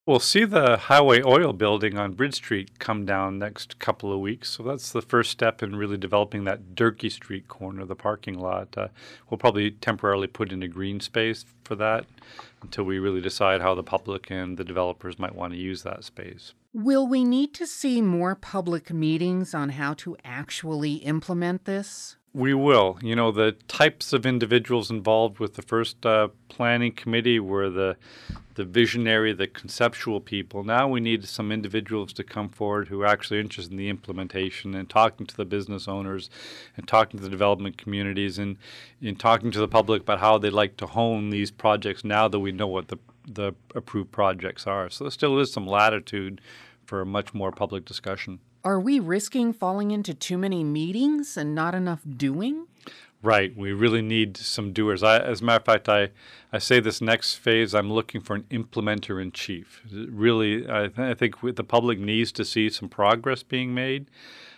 We'll see the Highway Oil building on Bridge Street come down next couple of weeks. So that's the first step in really developing that Durkee Street corner of the parking lot. We'll probably temporarily put in a green space for that until we really decide how the public and the developers might want to use that space. Will we need to see more public meetings on how to actually implement this? We will. You know, the types of individuals involved with the first planning committee were the visionary, the conceptual people. Now we need some individuals to come forward who are actually interested in the implementation and talking to the business owners and talking to the development communities and in talking to the public about how they'd like to hone these projects now that we know what the approved projects are. So there still is some latitude for a much more public discussion. Are we risking falling into too many meetings and not enough doing? Right. We really need some doers. As a matter of fact, I say this next phase, I'm looking for an implementer in chief. Really, I think the public needs to see some progress being made,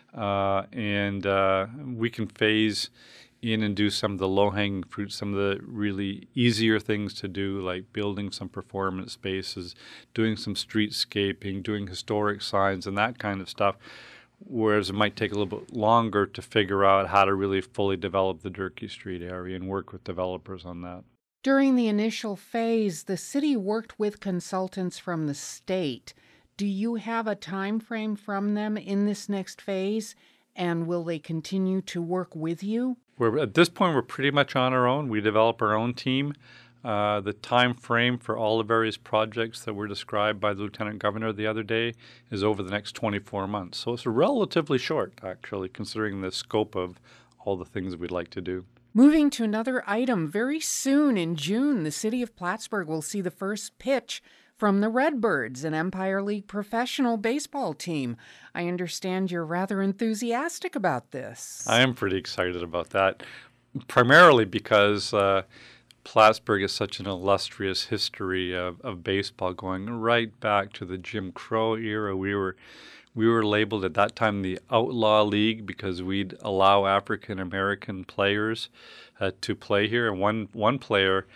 and we can phase in and do some of the low-hanging fruit, some of the really easier things to do, like building some performance spaces, doing some streetscaping, doing historic signs, and that kind of stuff. Whereas it might take a little bit longer to figure out how to really fully develop the Durkee Street area and work with developers on that. During the initial phase, the city worked with consultants from the state. Do you have a time frame from them in this next phase? And will they continue to work with you? At this point, we're pretty much on our own. We develop our own team. The time frame for all the various projects that were described by the Lieutenant Governor the other day is over the next 24 months. So it's relatively short, actually, considering the scope of all the things we'd like to do. Moving to another item, very soon in June, the city of Plattsburgh will see the first pitch from the Redbirds, an Empire League professional baseball team. I understand you're rather enthusiastic about this. I am pretty excited about that, primarily because Plattsburgh is such an illustrious history of baseball going right back to the Jim Crow era. We were labeled at that time the Outlaw League because we'd allow African American players to play here. And one player,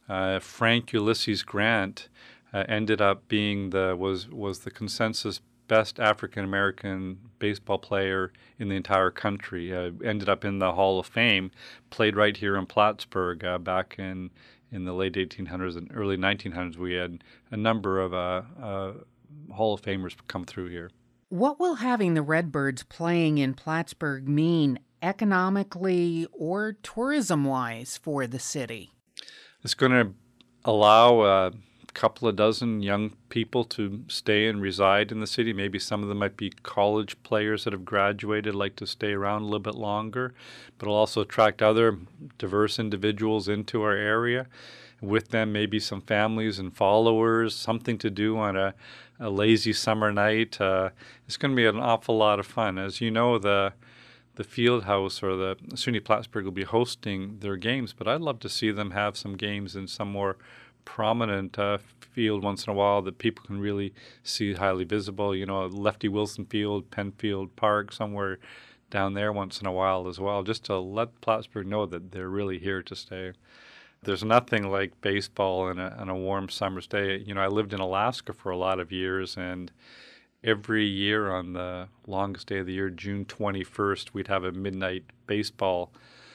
Frank Ulysses Grant, ended up being was the consensus best African American baseball player in the entire country. Ended up in the Hall of Fame. Played right here in Plattsburgh back in the late 1800s and early 1900s. We had a number of Hall of Famers come through here. What will having the Redbirds playing in Plattsburgh mean economically or tourism-wise for the city? It's going to allow a couple of dozen young people to stay and reside in the city. Maybe some of them might be college players that have graduated, like to stay around a little bit longer, but it'll also attract other diverse individuals into our area. With them, maybe some families and followers, something to do on a lazy summer night. It's going to be an awful lot of fun. As you know, the field house or the SUNY Plattsburgh will be hosting their games, but I'd love to see them have some games in some more prominent field once in a while that people can really see highly visible. You know, Lefty Wilson Field, Penfield Park, somewhere down there once in a while as well, just to let Plattsburgh know that they're really here to stay. There's nothing like baseball on a warm summer's day. You know, I lived in Alaska for a lot of years, and every year on the longest day of the year, June 21st, we'd have a midnight baseball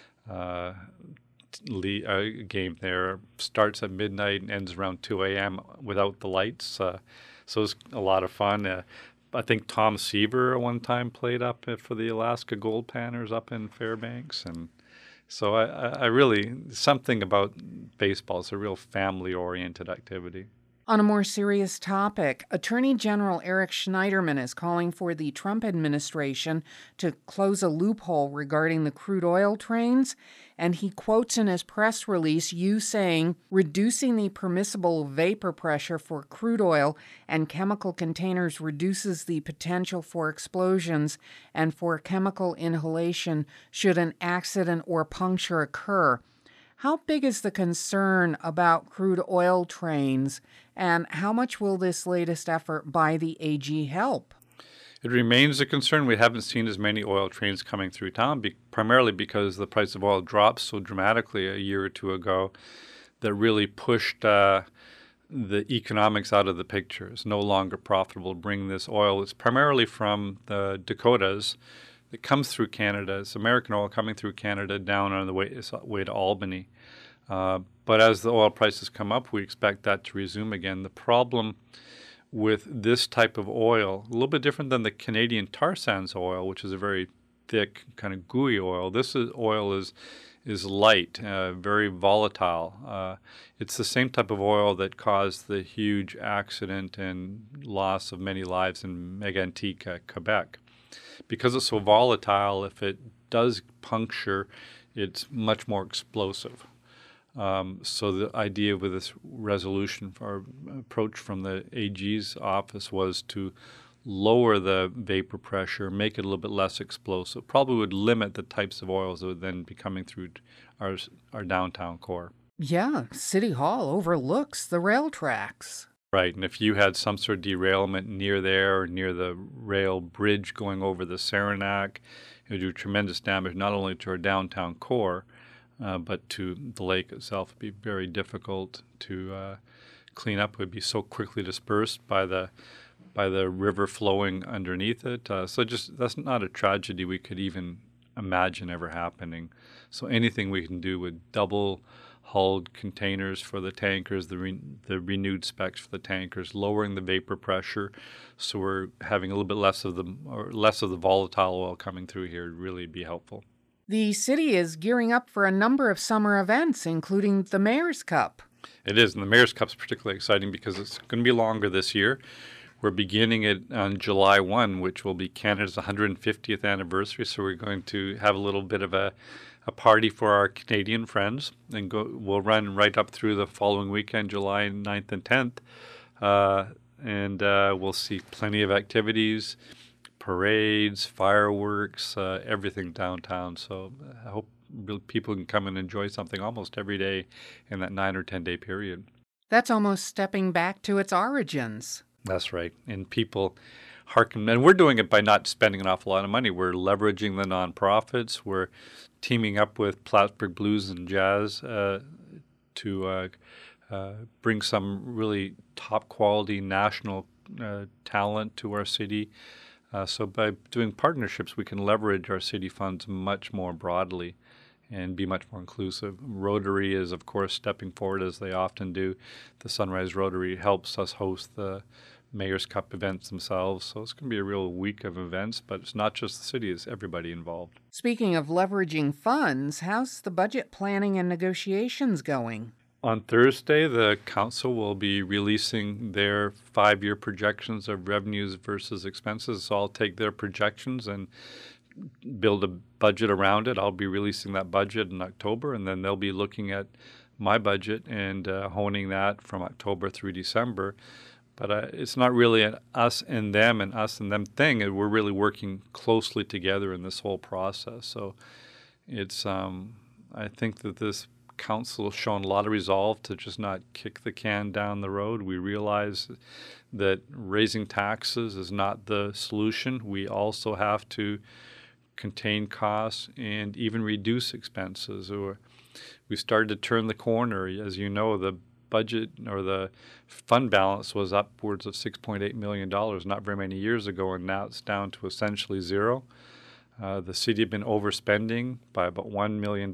game there. Starts at midnight and ends around 2 a.m. without the lights. So it's a lot of fun. I think Tom Seaver at one time played up for the Alaska Gold Panners up in Fairbanks. And so I really, something about baseball is a real family-oriented activity. On a more serious topic, Attorney General Eric Schneiderman is calling for the Trump administration to close a loophole regarding the crude oil trains, and he quotes in his press release you saying, reducing the permissible vapor pressure for crude oil and chemical containers reduces the potential for explosions and for chemical inhalation should an accident or puncture occur. How big is the concern about crude oil trains, and how much will this latest effort by the AG help? It remains a concern. We haven't seen as many oil trains coming through town, primarily because the price of oil dropped so dramatically a year or two ago that really pushed the economics out of the picture. It's no longer profitable to bring this oil. It's primarily from the Dakotas. It comes through Canada. It's American oil coming through Canada down on the way to Albany. But as the oil prices come up, we expect that to resume again. The problem with this type of oil, a little bit different than the Canadian tar sands oil, which is a very thick, kind of gooey oil. Oil is light, very volatile. It's the same type of oil that caused the huge accident and loss of many lives in Mégantic, Quebec. Because it's so volatile, if it does puncture, it's much more explosive. So the idea with this resolution or approach from the AG's office was to lower the vapor pressure, make it a little bit less explosive. Probably would limit the types of oils that would then be coming through our downtown core. Yeah, City Hall overlooks the rail tracks. Right, and if you had some sort of derailment near there or near the rail bridge going over the Saranac, it would do tremendous damage not only to our downtown core, but to the lake itself. It would be very difficult to clean up. It would be so quickly dispersed by the river flowing underneath it. So that's not a tragedy we could even imagine ever happening. So anything we can do with double-hulled containers for the tankers, the renewed specs for the tankers, lowering the vapor pressure, so we're having a little bit less of the volatile oil coming through here would really be helpful. The city is gearing up for a number of summer events, including the Mayor's Cup. It is, and the Mayor's Cup is particularly exciting because it's going to be longer this year. We're beginning it on July 1, which will be Canada's 150th anniversary, so we're going to have a little bit of a party for our Canadian friends, and we'll run right up through the following weekend, July 9th and 10th, and we'll see plenty of activities, parades, fireworks, everything downtown. So I hope people can come and enjoy something almost every day in that 9 or 10-day period. That's almost stepping back to its origins. That's right. And people hearken. And we're doing it by not spending an awful lot of money. We're leveraging the nonprofits. We're teaming up with Plattsburgh Blues and Jazz to bring some really top-quality national talent to our city. So by doing partnerships, we can leverage our city funds much more broadly and be much more inclusive. Rotary is, of course, stepping forward as they often do. The Sunrise Rotary helps us host the Mayor's Cup events themselves. So it's going to be a real week of events, but it's not just the city, it's everybody involved. Speaking of leveraging funds, how's the budget planning and negotiations going? On Thursday, the council will be releasing their 5-year projections of revenues versus expenses. So I'll take their projections and build a budget around it. I'll be releasing that budget in October, and then they'll be looking at my budget and honing that from October through December. But it's not really an us and them thing. We're really working closely together in this whole process. So it's I think that this council has shown a lot of resolve to just not kick the can down the road. We realize that raising taxes is not the solution. We also have to contain costs and even reduce expenses. We started to turn the corner. As you know, the budget or the fund balance was upwards of $6.8 million not very many years ago, and now it's down to essentially zero. The city had been overspending by about $1 million,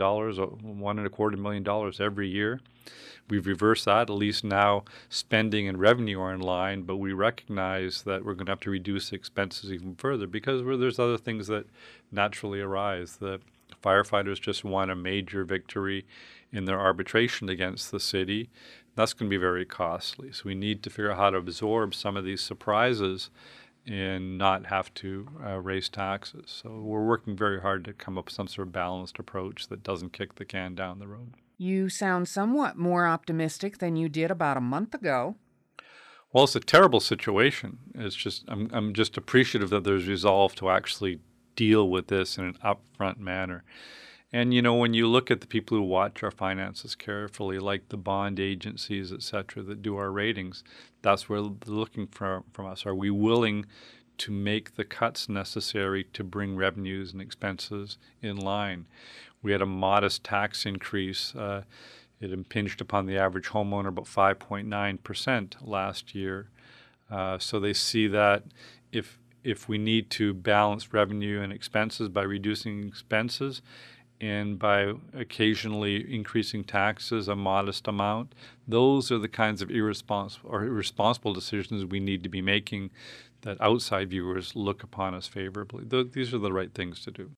$1.25 million every year. We've reversed that. At least now spending and revenue are in line, but we recognize that we're going to have to reduce expenses even further because there's other things that naturally arise. The firefighters just won a major victory in their arbitration against the city. That's going to be very costly. So we need to figure out how to absorb some of these surprises and not have to raise taxes. So we're working very hard to come up with some sort of balanced approach that doesn't kick the can down the road. You sound somewhat more optimistic than you did about a month ago. Well, it's a terrible situation. It's just I'm just appreciative that there's resolve to actually deal with this in an upfront manner. And, you know, when you look at the people who watch our finances carefully, like the bond agencies, et cetera, that do our ratings, that's where they're looking from us. Are we willing to make the cuts necessary to bring revenues and expenses in line? We had a modest tax increase It impinged upon the average homeowner about 5.9% last year. So they see that if we need to balance revenue and expenses by reducing expenses and by occasionally increasing taxes a modest amount, those are the kinds of irresponsible decisions we need to be making that outside viewers look upon us favorably. These are the right things to do.